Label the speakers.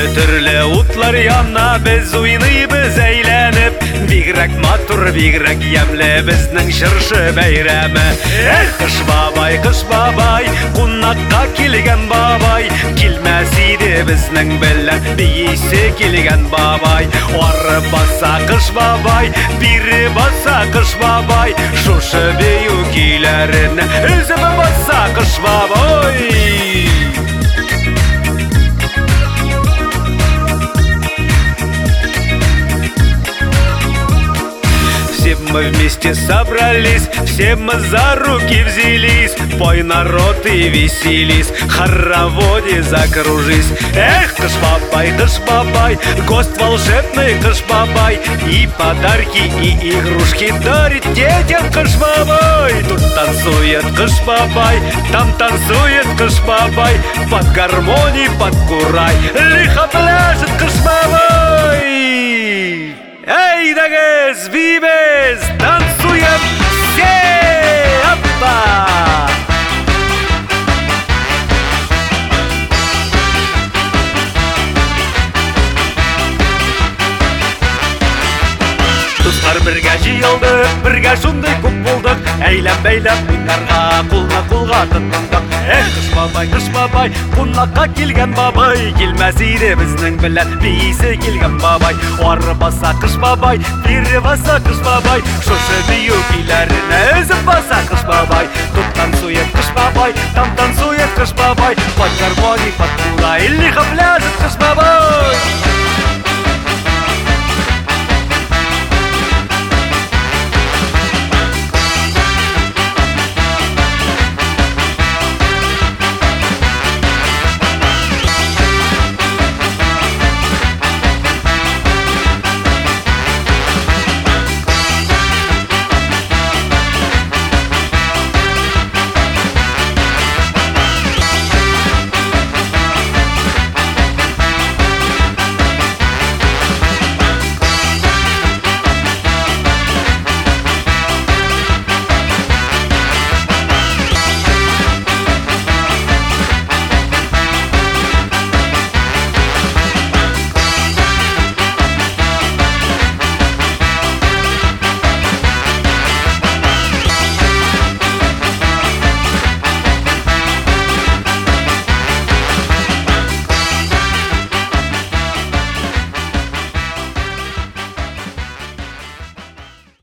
Speaker 1: Төрле утлар яна без уйныйбыз әйләнеп, бигрәк матур, бигрәк ямле безнең чыршы бәйрәме. Кыш бабай, кунакка килгән бабай, килмәс иде безнең белән биисе килгән бабай. Ары баса кыш бабай, бире баса кыш бабай, шушы бию көйләрен үзеп баса кыш бабай. Все мы вместе собрались, все мы за руки взялись, пой, народ, и веселись, хороводе закружись. Кыш бабай, гость волшебный кыш бабай, и подарки, и игрушки дарит детям кыш бабай. Тут танцует кыш бабай, там танцует кыш бабай, под гармоний, под курай, лихо пляшет кыш бабай. Эй, дагез, бибез, танцуем все! Опа! Дуслар бергә җыелдык, бергә шундый күп булдык, әйләп-бәйләп уйнарга, кулга тотындык. Кыш бабай, кунакка килгән бабай, килмәс иде безнең белән биисе килгән бабай. Ары баса кыш бабай, бире баса кыш бабай, шушы бию көйләрен өзеп баса кыш бабай. Тут танцует кыш бабай, там танцует кыш бабай, под гармоний, под кулай, лихо пляшет кыш бабай.